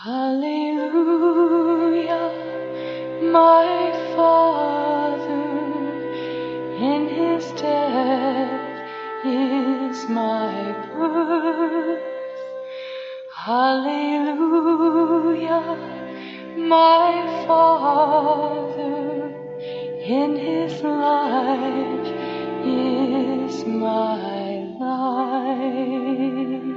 Hallelujah, my Father, in his death is my birth. Hallelujah, my Father, in his life is my life.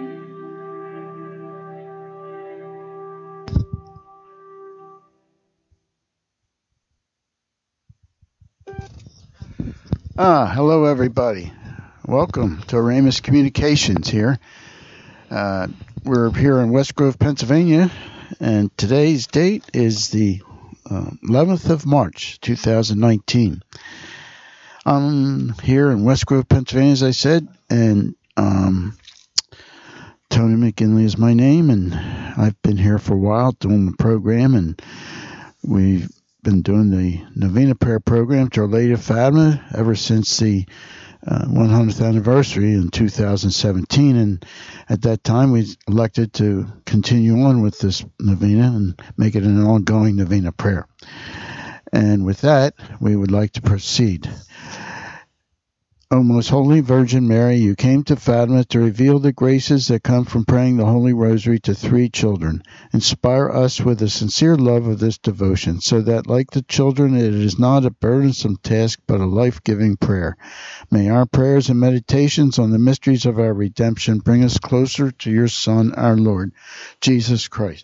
Hello everybody. Welcome to Ramus Communications here. We're here in West Grove, Pennsylvania, and today's date is the 11th of March, 2019. I'm here in West Grove, Pennsylvania, as I said, and Tony McGinley is my name, and I've been here for a while doing the program, and we've been doing the Novena Prayer program to Our Lady of Fatima ever since the 100th anniversary in 2017, and at that time we elected to continue on with this novena and make it an ongoing novena prayer. And with that, we would like to proceed. O Most Holy Virgin Mary, you came to Fatima to reveal the graces that come from praying the Holy Rosary to 3 children. Inspire us with a sincere love of this devotion, so that, like the children, it is not a burdensome task, but a life-giving prayer. May our prayers and meditations on the mysteries of our redemption bring us closer to your Son, our Lord, Jesus Christ.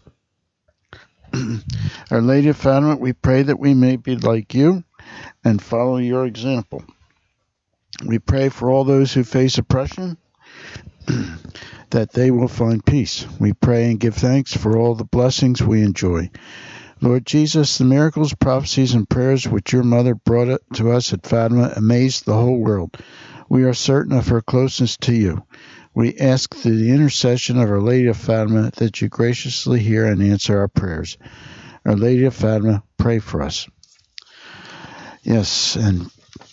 Our Lady of Fatima, we pray that we may be like you and follow your example. We pray for all those who face oppression, that they will find peace. We pray and give thanks for all the blessings we enjoy. Lord Jesus, the miracles, prophecies, and prayers which your mother brought to us at Fatima amazed the whole world. We are certain of her closeness to you. We ask through the intercession of Our Lady of Fatima that you graciously hear and answer our prayers. Our Lady of Fatima, pray for us. Yes, and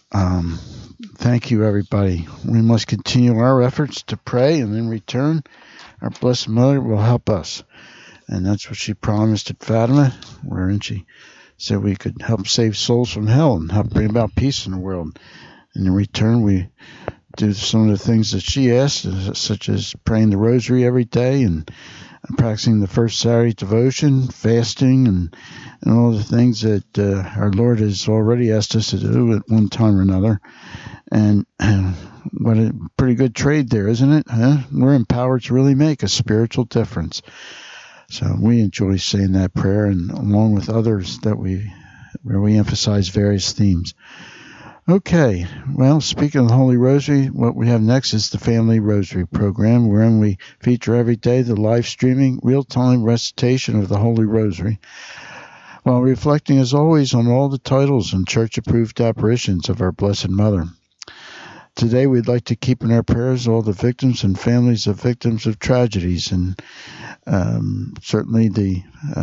thank you, everybody. We must continue our efforts to pray, and in return, our Blessed Mother will help us. And that's what she promised at Fatima, wherein she said we could help save souls from hell and help bring about peace in the world. And in return, we do some of the things that she asked, such as praying the rosary every day and practicing the first Saturday devotion, fasting, and all the things that our Lord has already asked us to do at one time or another. And what a pretty good trade there, isn't it? Huh? We're empowered to really make a spiritual difference. So we enjoy saying that prayer, and along with others where we emphasize various themes. Okay, well, speaking of the Holy Rosary, what we have next is the Family Rosary program, wherein we feature every day the live streaming, real-time recitation of the Holy Rosary, while reflecting, as always, on all the titles and church-approved apparitions of our Blessed Mother. Today, we'd like to keep in our prayers all the victims and families of victims of tragedies, and certainly the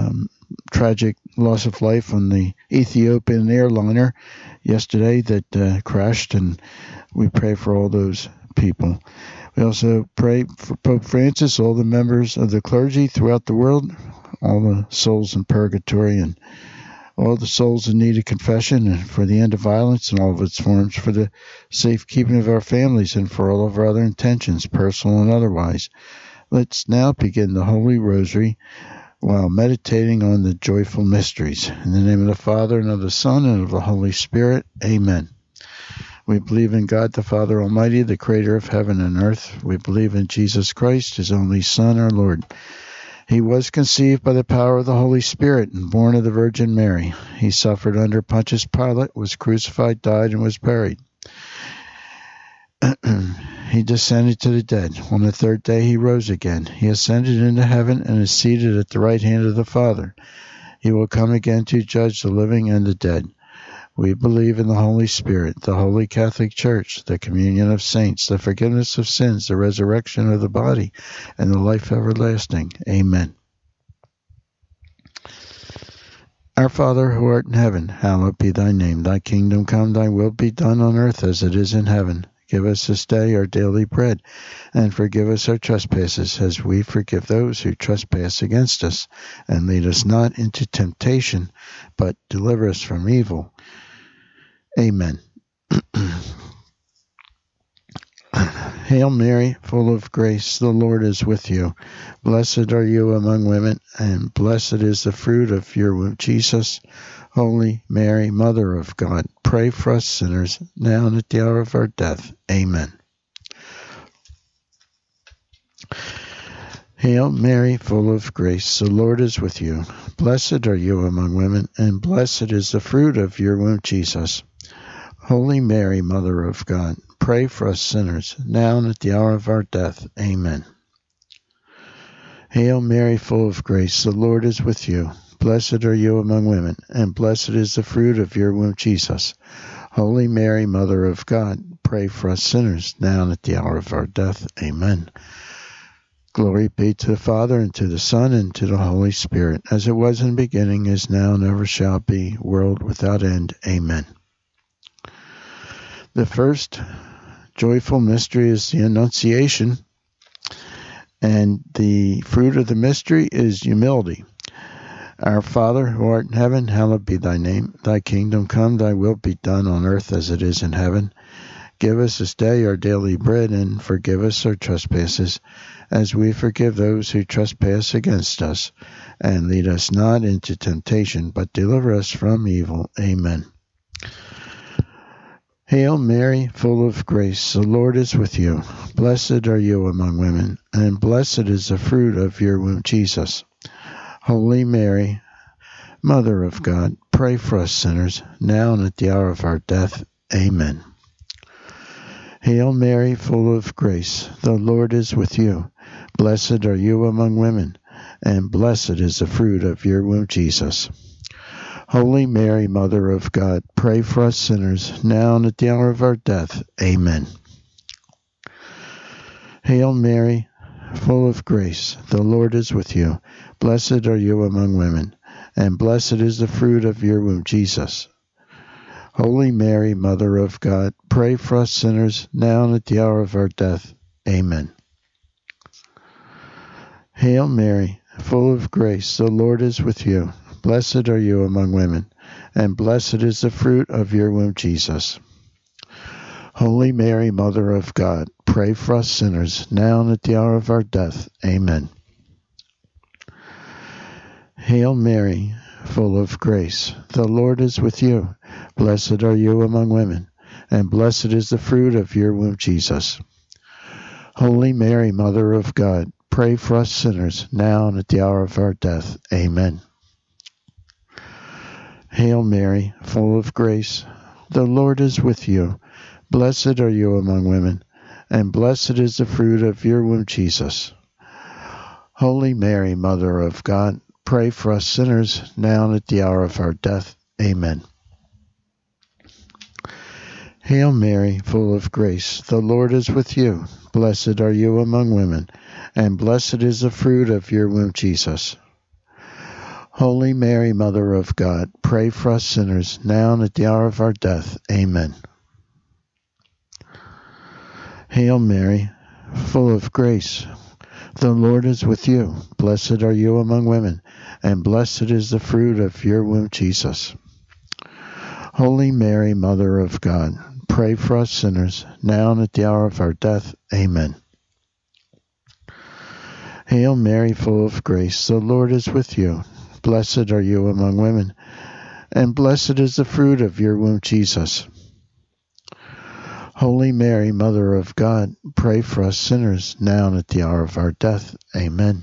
tragic loss of life on the Ethiopian airliner yesterday that crashed, and we pray for all those people. We also pray for Pope Francis, all the members of the clergy throughout the world, all the souls in purgatory, and all the souls in need of confession, and for the end of violence in all of its forms, for the safekeeping of our families, and for all of our other intentions, personal and otherwise. Let's now begin the Holy Rosary while meditating on the joyful mysteries. In the name of the Father, and of the Son, and of the Holy Spirit. Amen. We believe in God the Father Almighty, the Creator of heaven and earth. We believe in Jesus Christ, His only Son, our Lord. He was conceived by the power of the Holy Spirit and born of the Virgin Mary. He suffered under Pontius Pilate, was crucified, died, and was buried. He descended to the dead. On the third day he rose again. He ascended into heaven and is seated at the right hand of the Father. He will come again to judge the living and the dead. We believe in the Holy Spirit, the Holy Catholic Church, the communion of saints, the forgiveness of sins, the resurrection of the body, and the life everlasting. Amen. Our Father, who art in heaven, hallowed be thy name. Thy kingdom come, thy will be done on earth as it is in heaven. Give us this day our daily bread, and forgive us our trespasses, as we forgive those who trespass against us. And lead us not into temptation, but deliver us from evil. Amen. Hail Mary, full of grace, the Lord is with you. Blessed are you among women, and blessed is the fruit of your womb, Jesus. Holy Mary, Mother of God, pray for us sinners, now and at the hour of our death. Amen. Hail Mary, full of grace, the Lord is with you. Blessed are you among women, and blessed is the fruit of your womb, Jesus. Holy Mary, Mother of God, pray for us sinners, now and at the hour of our death. Amen. Hail Mary, full of grace, the Lord is with you. Blessed are you among women, and blessed is the fruit of your womb, Jesus. Holy Mary, Mother of God, pray for us sinners, now and at the hour of our death. Amen. Glory be to the Father, and to the Son, and to the Holy Spirit, as it was in the beginning, is now, and ever shall be, world without end. Amen. The first joyful mystery is the Annunciation, and the fruit of the mystery is humility. Our Father, who art in heaven, hallowed be thy name. Thy kingdom come, thy will be done on earth as it is in heaven. Give us this day our daily bread, and forgive us our trespasses, as we forgive those who trespass against us. And lead us not into temptation, but deliver us from evil. Amen. Hail Mary, full of grace, the Lord is with you. Blessed are you among women, and blessed is the fruit of your womb, Jesus. Holy Mary, Mother of God, pray for us sinners, now and at the hour of our death. Amen. Hail Mary, full of grace, the Lord is with you. Blessed are you among women, and blessed is the fruit of your womb, Jesus. Holy Mary, Mother of God, pray for us sinners, now and at the hour of our death. Amen. Hail Mary, full of grace, the Lord is with you. Blessed are you among women, and blessed is the fruit of your womb, Jesus. Holy Mary, Mother of God, pray for us sinners, now and at the hour of our death. Amen. Hail Mary, full of grace, the Lord is with you. Blessed are you among women, and blessed is the fruit of your womb, Jesus. Holy Mary, Mother of God, pray for us sinners, now and at the hour of our death. Amen. Hail Mary, full of grace, the Lord is with you. Blessed are you among women, and blessed is the fruit of your womb, Jesus. Holy Mary, Mother of God, pray for us sinners, now and at the hour of our death. Amen. Hail Mary, full of grace, the Lord is with you. Blessed are you among women, and blessed is the fruit of your womb, Jesus. Holy Mary, Mother of God, pray for us sinners, now and at the hour of our death. Amen. Hail Mary, full of grace, the Lord is with you. Blessed are you among women, and blessed is the fruit of your womb, Jesus. Holy Mary, Mother of God, pray for us sinners, now and at the hour of our death. Amen. Hail Mary, full of grace, the Lord is with you. Blessed are you among women, and blessed is the fruit of your womb, Jesus. Holy Mary, Mother of God, pray for us sinners, now and at the hour of our death. Amen. Hail Mary, full of grace, the Lord is with you. Blessed are you among women, and blessed is the fruit of your womb, Jesus. Holy Mary, Mother of God, pray for us sinners, now and at the hour of our death. Amen.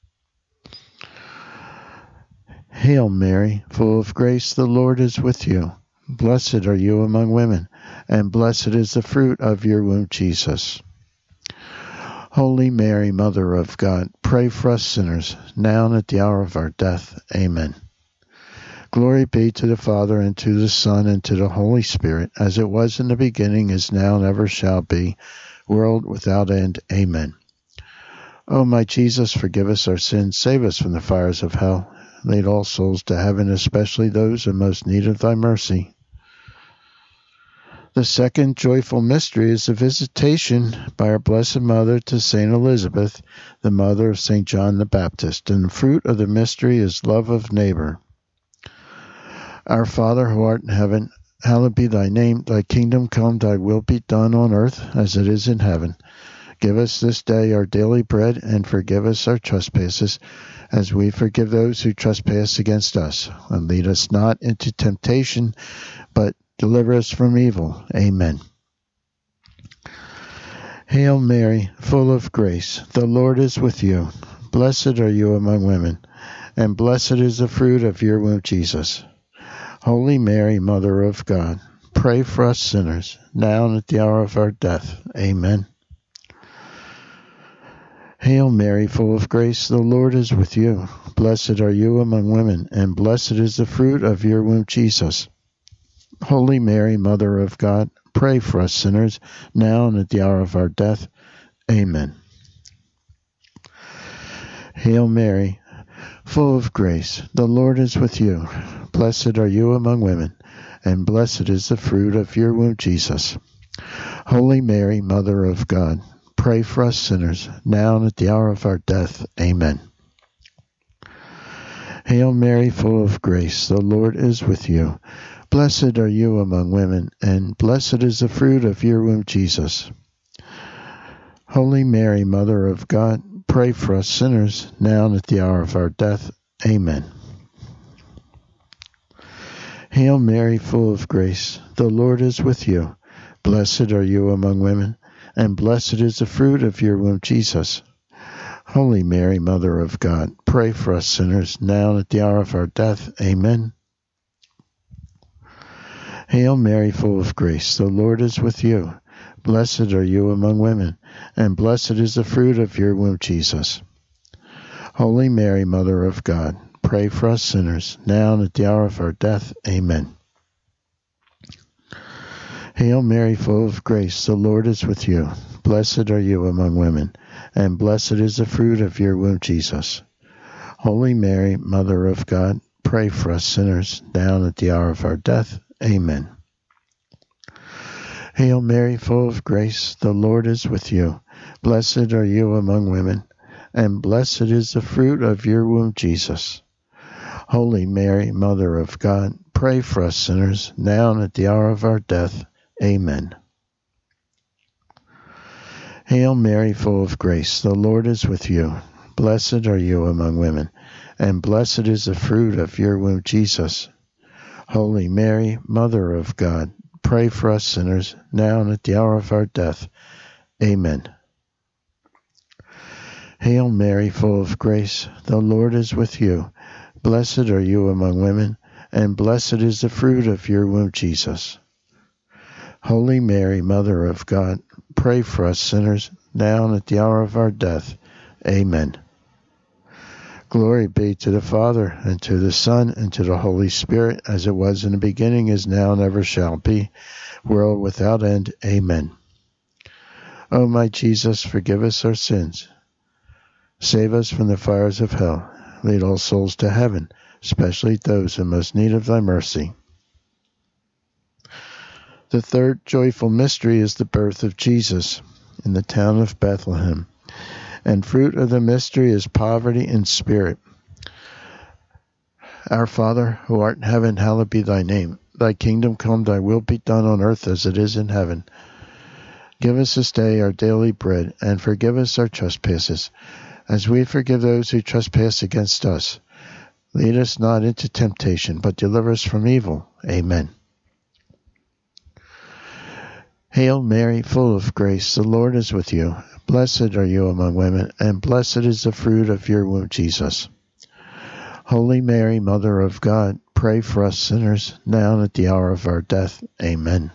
Hail Mary, full of grace, the Lord is with you. Blessed are you among women, and blessed is the fruit of your womb, Jesus. Holy Mary, Mother of God, pray for us sinners, now and at the hour of our death. Amen. Glory be to the Father, and to the Son, and to the Holy Spirit, as it was in the beginning, is now, and ever shall be, world without end. Amen. O my Jesus, forgive us our sins, save us from the fires of hell, lead all souls to heaven, especially those in most need of thy mercy. The second joyful mystery is the visitation by our Blessed Mother to St. Elizabeth, the mother of St. John the Baptist, and the fruit of the mystery is love of neighbor. Our Father, who art in heaven, hallowed be thy name. Thy kingdom come, thy will be done on earth as it is in heaven. Give us this day our daily bread, and forgive us our trespasses, as we forgive those who trespass against us. And lead us not into temptation, but deliver us from evil. Amen. Hail Mary, full of grace, the Lord is with you. Blessed are you among women, and blessed is the fruit of your womb, Jesus. Holy Mary, Mother of God, pray for us sinners, now and at the hour of our death. Amen. Hail Mary, full of grace, the Lord is with you. Blessed are you among women, and blessed is the fruit of your womb, Jesus. Holy Mary, Mother of God, pray for us sinners, now and at the hour of our death. Amen. Hail Mary, full of grace, the Lord is with you. Blessed are you among women, and blessed is the fruit of your womb, Jesus. Holy Mary, Mother of God, pray for us sinners, now and at the hour of our death. Amen. Hail Mary, full of grace, the Lord is with you. Blessed are you among women, and blessed is the fruit of your womb, Jesus. Holy Mary, Mother of God, pray for us sinners, now and at the hour of our death. Amen. Hail Mary, full of grace, the Lord is with you. Blessed are you among women, and blessed is the fruit of your womb, Jesus. Holy Mary, Mother of God, pray for us sinners, now and at the hour of our death. Amen. Hail Mary, full of grace, the Lord is with you. Blessed are you among women, and blessed is the fruit of your womb, Jesus. Holy Mary, Mother of God, pray for us sinners, now and at the hour of our death. Amen. Hail Mary, full of grace, the Lord is with you. Blessed are you among women, and blessed is the fruit of your womb, Jesus. Holy Mary, Mother of God, pray for us sinners, now and at the hour of our death. Amen. Hail Mary, full of grace, the Lord is with you. Blessed are you among women, and blessed is the fruit of your womb, Jesus. Holy Mary, Mother of God, pray for us sinners, now and at the hour of our death. Amen. Hail Mary, full of grace, the Lord is with you. Blessed are you among women, and blessed is the fruit of your womb, Jesus. Holy Mary, Mother of God, pray for us sinners, now and at the hour of our death. Amen. Hail Mary, full of grace, the Lord is with you. Blessed are you among women, and blessed is the fruit of your womb, Jesus. Holy Mary, Mother of God, pray for us sinners, now and at the hour of our death. Amen. Glory be to the Father, and to the Son, and to the Holy Spirit, as it was in the beginning, is now, and ever shall be, world without end. Amen. O my Jesus, forgive us our sins. Save us from the fires of hell. Lead all souls to heaven, especially those in most need of thy mercy. The third joyful mystery is the birth of Jesus in the town of Bethlehem. And fruit of the mystery is poverty in spirit. Our Father, who art in heaven, hallowed be thy name. Thy kingdom come, thy will be done on earth as it is in heaven. Give us this day our daily bread, and forgive us our trespasses, as we forgive those who trespass against us. Lead us not into temptation, but deliver us from evil. Amen. Hail Mary, full of grace, the Lord is with you. Blessed are you among women, and blessed is the fruit of your womb, Jesus. Holy Mary, Mother of God, pray for us sinners, now and at the hour of our death. Amen.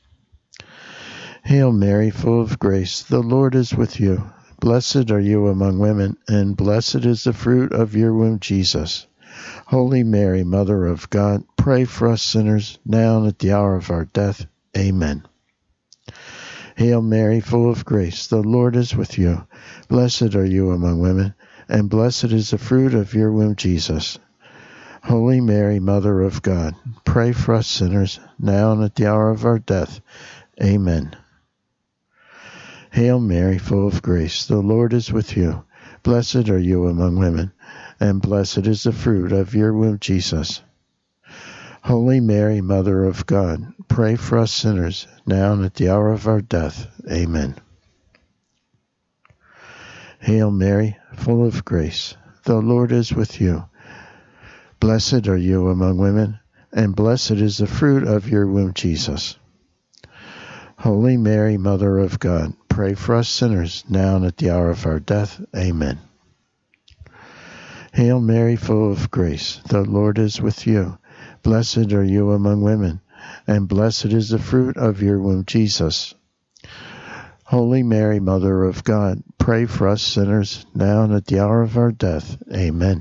Hail Mary, full of grace, the Lord is with you. Blessed are you among women, and blessed is the fruit of your womb, Jesus. Holy Mary, Mother of God, pray for us sinners, now and at the hour of our death. Amen. Hail Mary, full of grace, the Lord is with you. Blessed are you among women, and blessed is the fruit of your womb, Jesus. Holy Mary, Mother of God, pray for us sinners, now and at the hour of our death. Amen. Hail Mary, full of grace, the Lord is with you. Blessed are you among women, and blessed is the fruit of your womb, Jesus. Holy Mary, Mother of God, pray for us sinners, now and at the hour of our death. Amen. Hail Mary, full of grace, the Lord is with you. Blessed are you among women, and blessed is the fruit of your womb, Jesus. Holy Mary, Mother of God, pray for us sinners, now and at the hour of our death. Amen. Hail Mary, full of grace, the Lord is with you. Blessed are you among women, and blessed is the fruit of your womb, Jesus. Holy Mary, Mother of God, pray for us sinners, now and at the hour of our death. Amen.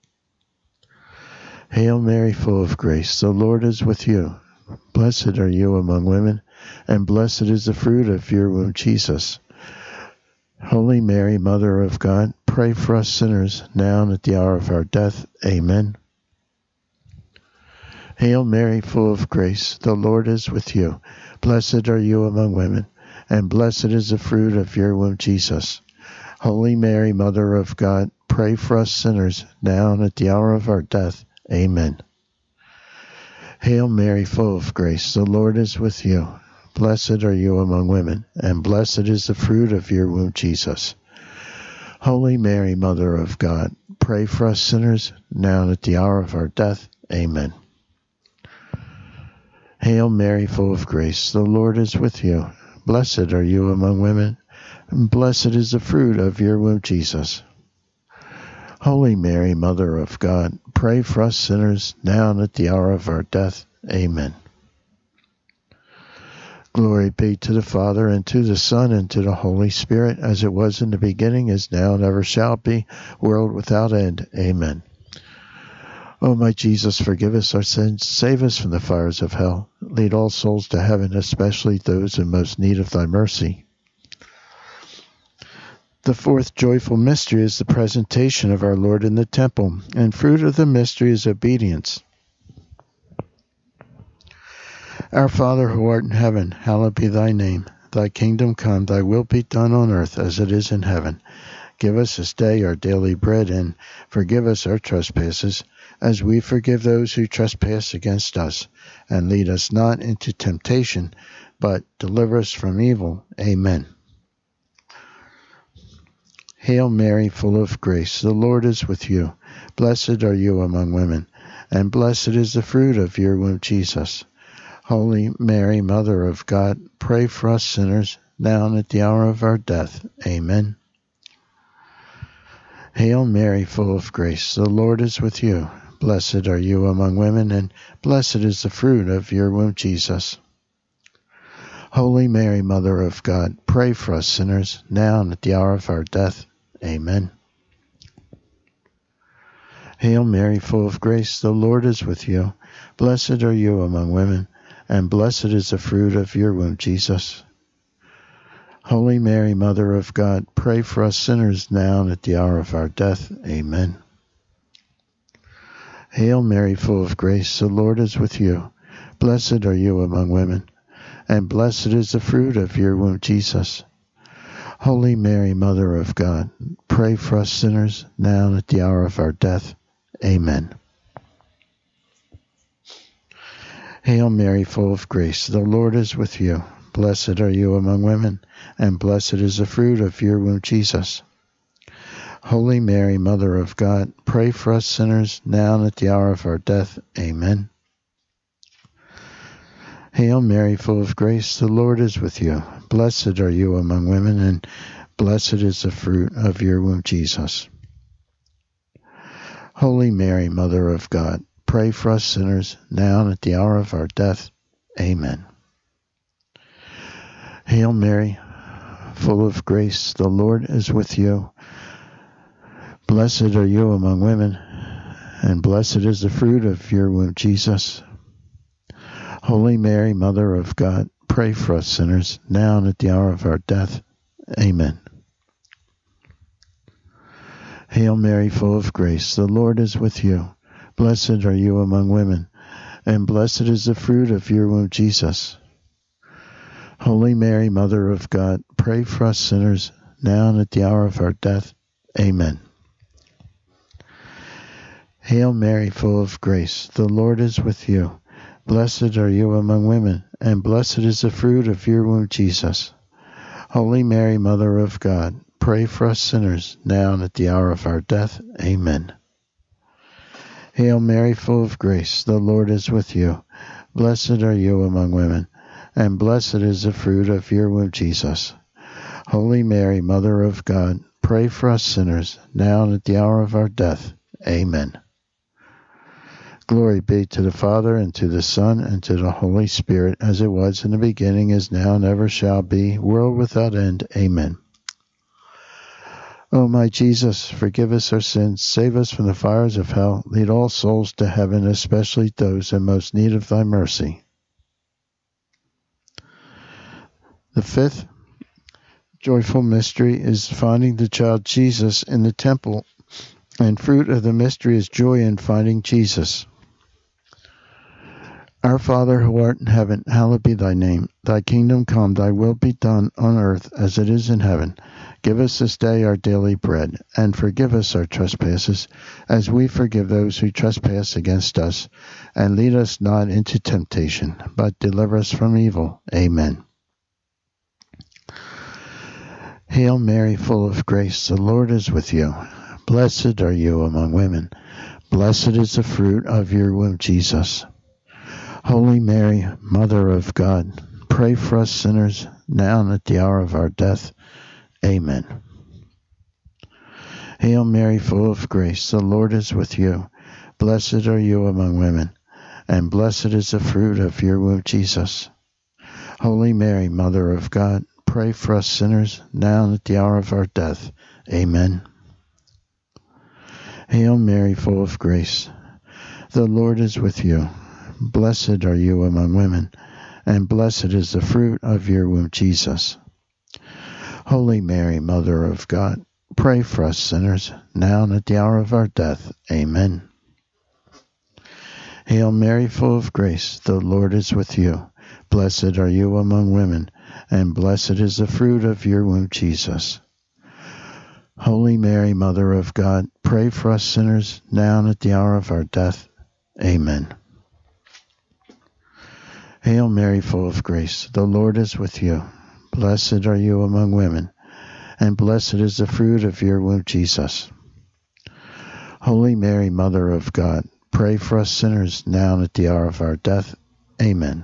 Hail Mary, full of grace, the Lord is with you. Blessed are you among women, and blessed is the fruit of your womb, Jesus. Holy Mary, Mother of God, pray for us sinners, now and at the hour of our death. Amen. Hail Mary, full of grace, the Lord is with you. Blessed are you among women, and blessed is the fruit of your womb, Jesus. Holy Mary, Mother of God, pray for us sinners, now and at the hour of our death. Amen. Hail Mary, full of grace, the Lord is with you. Blessed are you among women, and blessed is the fruit of your womb, Jesus. Holy Mary, Mother of God, pray for us sinners, now and at the hour of our death. Amen. Hail Mary, full of grace, the Lord is with you. Blessed are you among women, and blessed is the fruit of your womb, Jesus. Holy Mary, Mother of God, pray for us sinners, now and at the hour of our death. Amen. Glory be to the Father, and to the Son, and to the Holy Spirit, as it was in the beginning, is now, and ever shall be, world without end. Amen. O my Jesus, forgive us our sins, save us from the fires of hell. Lead all souls to heaven, especially those in most need of thy mercy. The fourth joyful mystery is the presentation of our Lord in the temple, and fruit of the mystery is obedience. Our Father who art in heaven, hallowed be thy name. Thy kingdom come, thy will be done on earth as it is in heaven. Give us this day our daily bread, and forgive us our trespasses, as we forgive those who trespass against us. And lead us not into temptation, but deliver us from evil. Amen. Hail Mary, full of grace, the Lord is with you. Blessed are you among women, and blessed is the fruit of your womb, Jesus. Holy Mary, Mother of God, pray for us sinners, now and at the hour of our death. Amen. Hail Mary, full of grace, the Lord is with you. Blessed are you among women, and blessed is the fruit of your womb, Jesus. Holy Mary, Mother of God, pray for us sinners, now and at the hour of our death. Amen. Hail Mary, full of grace, the Lord is with you. Blessed are you among women, and blessed is the fruit of your womb, Jesus. Holy Mary, Mother of God, pray for us sinners now and at the hour of our death. Amen. Hail Mary, full of grace, the Lord is with you. Blessed are you among women, and blessed is the fruit of your womb, Jesus. Holy Mary, Mother of God, pray for us sinners now and at the hour of our death. Amen. Hail Mary, full of grace, the Lord is with you. Blessed are you among women, and blessed is the fruit of your womb, Jesus. Holy Mary, Mother of God, pray for us sinners now and at the hour of our death. Amen. Hail Mary, full of grace, the Lord is with you. Blessed are you among women, and blessed is the fruit of your womb, Jesus. Holy Mary, Mother of God, pray for us sinners, now and at the hour of our death. Amen. Hail Mary, full of grace, the Lord is with you. Blessed are you among women, and blessed is the fruit of your womb, Jesus. Holy Mary, Mother of God, pray for us sinners, now and at the hour of our death. Amen. Hail Mary, full of grace, the Lord is with you. Blessed are you among women, and blessed is the fruit of your womb, Jesus. Holy Mary, Mother of God, pray for us sinners, now and at the hour of our death. Amen. Hail Mary, full of grace, the Lord is with you. Blessed are you among women, and blessed is the fruit of your womb, Jesus. Holy Mary, Mother of God, pray for us sinners, now and at the hour of our death. Amen. Hail Mary, full of grace, the Lord is with you. Blessed are you among women, and blessed is the fruit of your womb, Jesus. Holy Mary, Mother of God, pray for us sinners, now and at the hour of our death. Amen. Glory be to the Father, and to the Son, and to the Holy Spirit, as it was in the beginning, is now, and ever shall be, world without end. Amen. O my Jesus, forgive us our sins, save us from the fires of hell, lead all souls to heaven, especially those in most need of thy mercy. The fifth joyful mystery is finding the child Jesus in the temple, and fruit of the mystery is joy in finding Jesus. Our Father, who art in heaven, hallowed be thy name. Thy kingdom come, thy will be done on earth as it is in heaven. Give us this day our daily bread, and forgive us our trespasses, as we forgive those who trespass against us. And lead us not into temptation, but deliver us from evil. Amen. Hail Mary, full of grace, the Lord is with you. Blessed are you among women. Blessed is the fruit of your womb, Jesus. Holy Mary, Mother of God, pray for us sinners, now and at the hour of our death. Amen. Hail Mary, full of grace, the Lord is with you. Blessed are you among women, and blessed is the fruit of your womb, Jesus. Holy Mary, Mother of God, pray for us sinners, now and at the hour of our death. Amen. Hail Mary, full of grace, the Lord is with you. Blessed are you among women, and blessed is the fruit of your womb, Jesus. Holy Mary, Mother of God, pray for us sinners, now and at the hour of our death. Amen. Hail Mary, full of grace, the Lord is with you. Blessed are you among women, and blessed is the fruit of your womb, Jesus. Holy Mary, Mother of God, pray for us sinners, now and at the hour of our death. Amen. Hail Mary, full of grace, the Lord is with you. Blessed are you among women, and blessed is the fruit of your womb, Jesus. Holy Mary, Mother of God, pray for us sinners, now and at the hour of our death. Amen.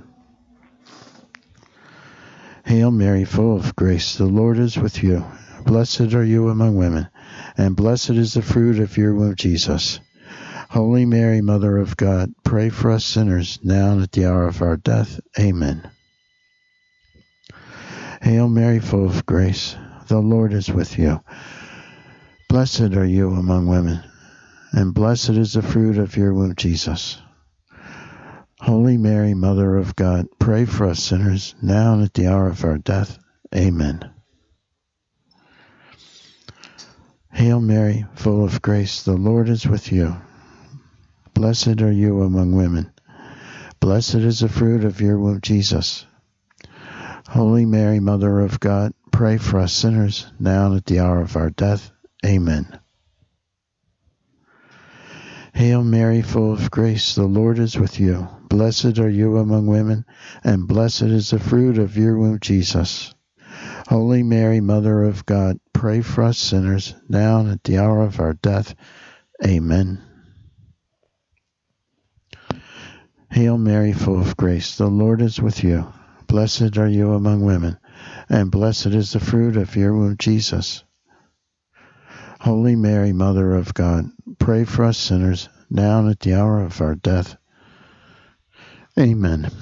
Hail Mary, full of grace, the Lord is with you. Blessed are you among women, and blessed is the fruit of your womb, Jesus. Holy Mary, Mother of God, pray for us sinners, now and at the hour of our death. Amen. Hail Mary, full of grace, the Lord is with you. Blessed are you among women, and blessed is the fruit of your womb, Jesus. Holy Mary, Mother of God, pray for us sinners, now and at the hour of our death. Amen. Hail Mary, full of grace, the Lord is with you. Blessed are you among women. Blessed is the fruit of your womb, Jesus. Holy Mary, Mother of God, pray for us sinners, now and at the hour of our death. Amen. Hail Mary, full of grace, the Lord is with you. Blessed are you among women, and blessed is the fruit of your womb, Jesus. Holy Mary, Mother of God, pray for us sinners, now and at the hour of our death. Amen. Hail Mary, full of grace, the Lord is with you. Blessed are you among women, and blessed is the fruit of your womb, Jesus. Holy Mary, Mother of God, pray for us sinners, now and at the hour of our death. Amen.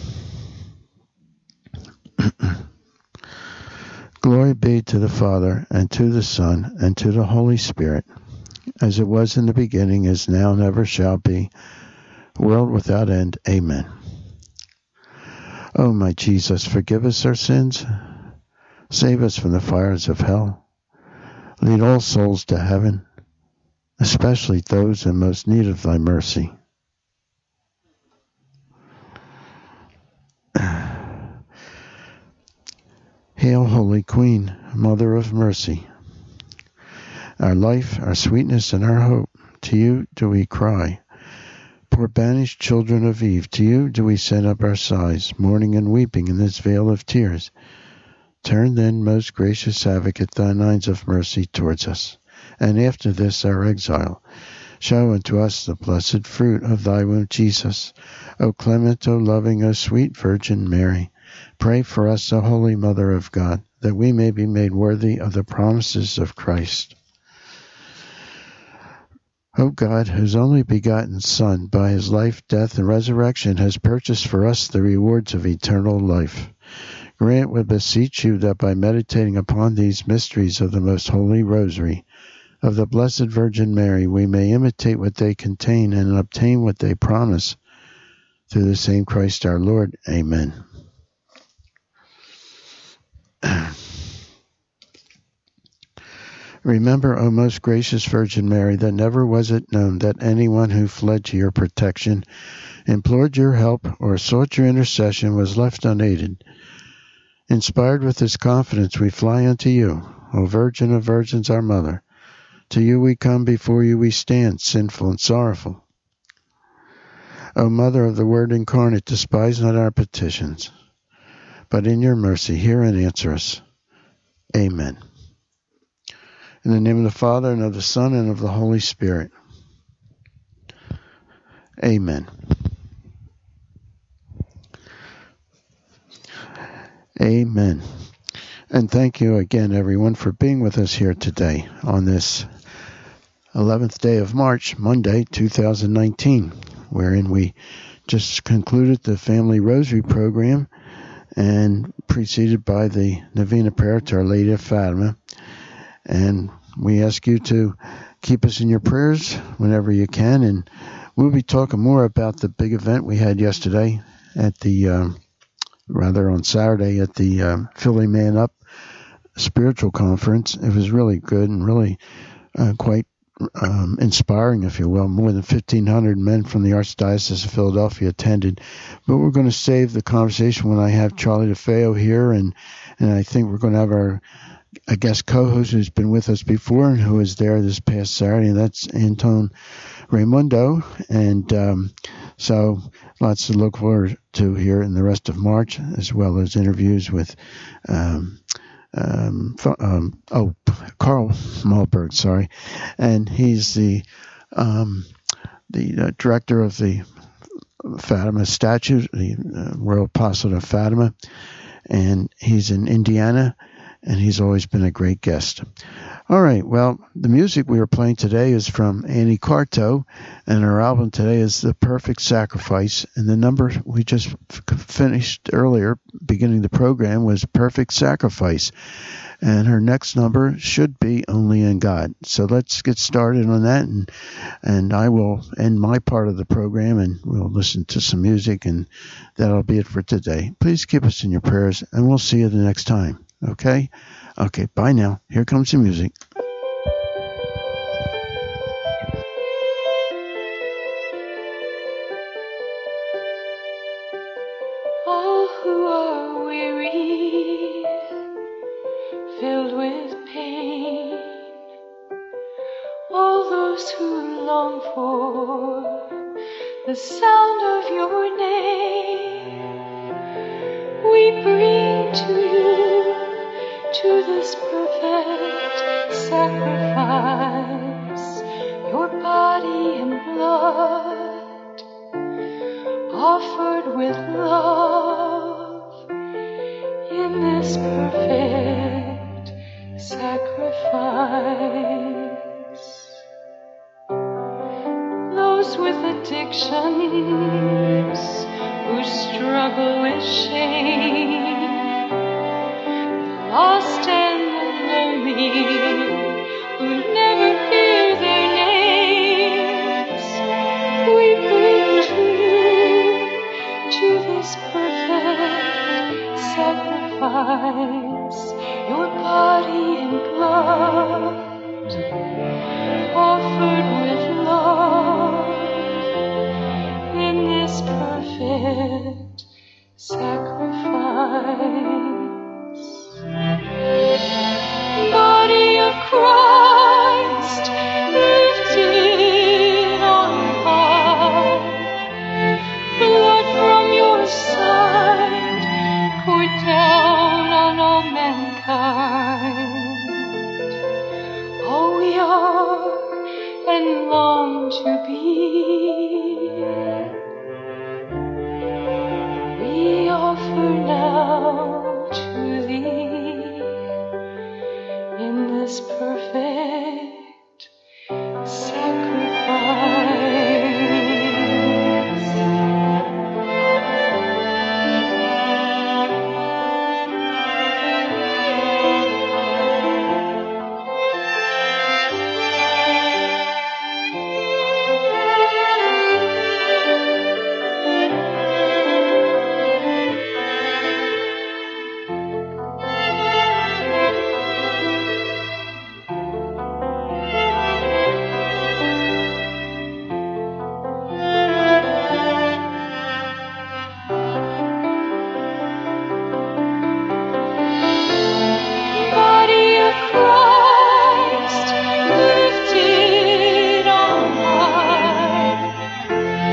Glory be to the Father, and to the Son, and to the Holy Spirit, as it was in the beginning, is now, and ever shall be, world without end. Amen. O my Jesus, forgive us our sins, save us from the fires of hell, lead all souls to heaven, especially those in most need of thy mercy. Hail, Holy Queen, Mother of Mercy, our life, our sweetness, and our hope. To you do we cry. Poor banished children of Eve, to you do we send up our sighs, mourning and weeping in this vale of tears. Turn then, most gracious Advocate, thine eyes of mercy towards us, and after this our exile, show unto us the blessed fruit of thy womb, Jesus. O clement, O loving, O sweet Virgin Mary, pray for us, O Holy Mother of God, that we may be made worthy of the promises of Christ. O God, whose only begotten Son, by his life, death, and resurrection, has purchased for us the rewards of eternal life, grant, we beseech you, that by meditating upon these mysteries of the most holy Rosary of the Blessed Virgin Mary, we may imitate what they contain and obtain what they promise. Through the same Christ our Lord. Amen. Remember, O most gracious Virgin Mary, that never was it known that anyone who fled to your protection, implored your help, or sought your intercession was left unaided. Inspired with this confidence, we fly unto you, O Virgin of Virgins, our Mother. To you we come, before you we stand, sinful and sorrowful. O Mother of the Word incarnate, despise not our petitions, but in your mercy hear and answer us. Amen. In the name of the Father, and of the Son, and of the Holy Spirit. Amen. Amen. And thank you again, everyone, for being with us here today on this 11th day of March, Monday, 2019, wherein we just concluded the Family Rosary program and preceded by the Novena Prayer to Our Lady of Fatima. And we ask you to keep us in your prayers whenever you can. And we'll be talking more about the big event we had yesterday at the, on Saturday at the Philly Man Up Spiritual Conference. It was really good and really quite inspiring, if you will. More than 1,500 men from the Archdiocese of Philadelphia attended. But we're going to save the conversation when I have Charlie DeFeo here, and I think we're going to have a guest co-host who's been with us before and who was there this past Saturday, and that's Anton Raimundo. And so lots to look forward to here in the rest of March, as well as interviews with Carl Malberg, and he's the director of the Fatima statue, the Royal Apostolate of Fatima, and he's in Indiana, and he's always been a great guest. All right, well, the music we are playing today is from Annie Carto, and her album today is The Perfect Sacrifice, and the number we just finished earlier, beginning the program, was Perfect Sacrifice, and her next number should be Only in God. So let's get started on that, and I will end my part of the program, and we'll listen to some music, and that'll be it for today. Please keep us in your prayers, and we'll see you the next time. Okay, bye now. Here comes the music. All who are weary, filled with pain, all those who long for the sound of your name, we bring to you, to this perfect sacrifice, your body and blood, offered with love in this perfect sacrifice. Those with addictions who struggle with shame, lost and lonely, who never hear their names, we bring to you, to this perfect sacrifice, your body and blood,